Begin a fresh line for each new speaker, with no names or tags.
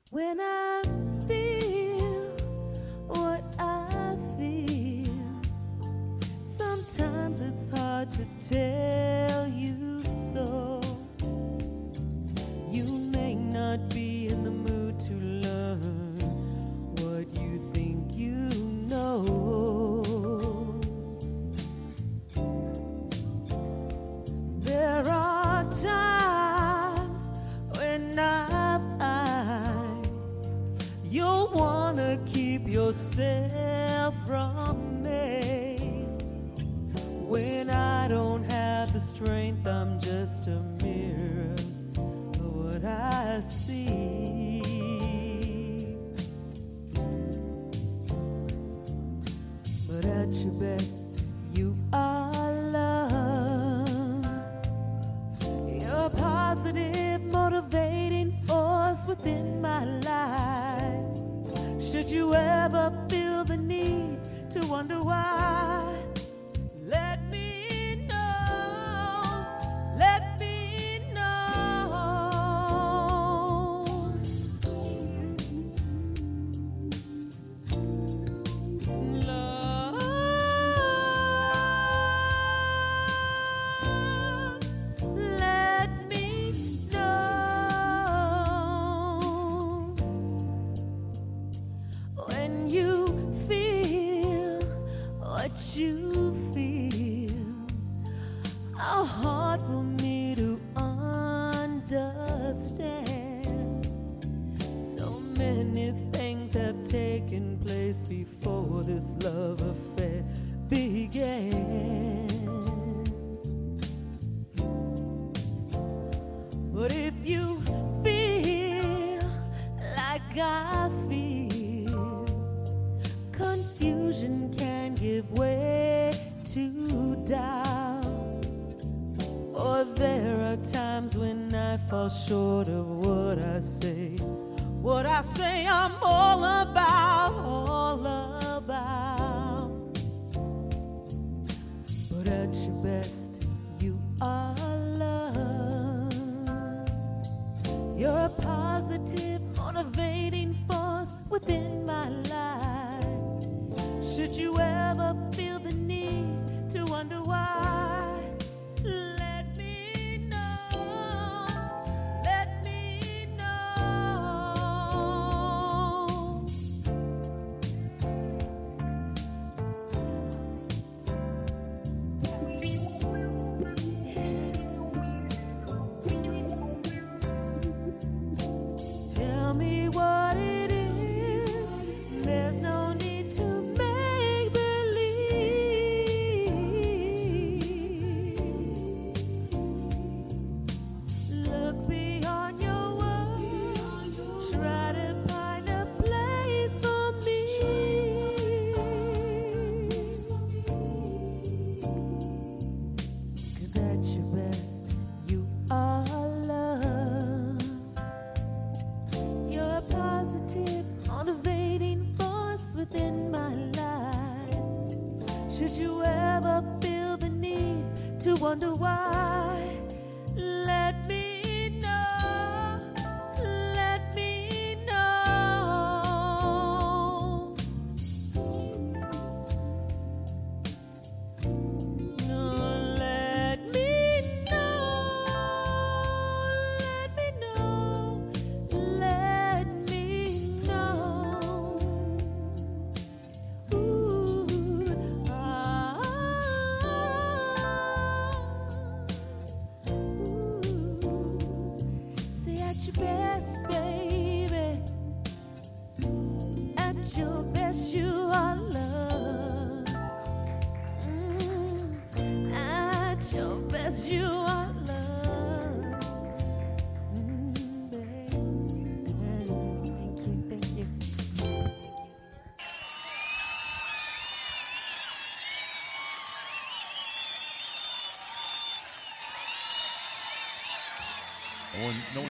When I feel what I feel, sometimes it's hard to tell you so. You may not be in the mood to learn what you think you know. There are times when I find you'll wanna keep yourself from me. When I don't have the strength, I'm just a mirror of what I see. But at your best, you are love. You're a positive, motivating force within my life. Should you ever feel the need to wonder why, let me know, let me know. Love, let me know. When you feel what you feel, how hard for me to understand. So many things have taken place before this love affair began. But if you feel like I feel, confusion can give way to doubt. Or there are times when I fall short of what I say. What I say I'm all about, all about. But at your best, you are love. You're a positive, motivating force within my life. Should you ever feel the need to wonder why, let me know, let me know. Tell me what it is. There's no need to make believe. Look beyond your words. Try to find a place for me. 'Cause at your best, you are love. You're a positive, motivating force within my life. Should you ever feel the need to wonder why, let me know, let me know. No, let me know, let me know, let me know. Ooh, say at your best, baby. At your best, you are love. At your best, you are love. Baby. Thank you, thank you.
No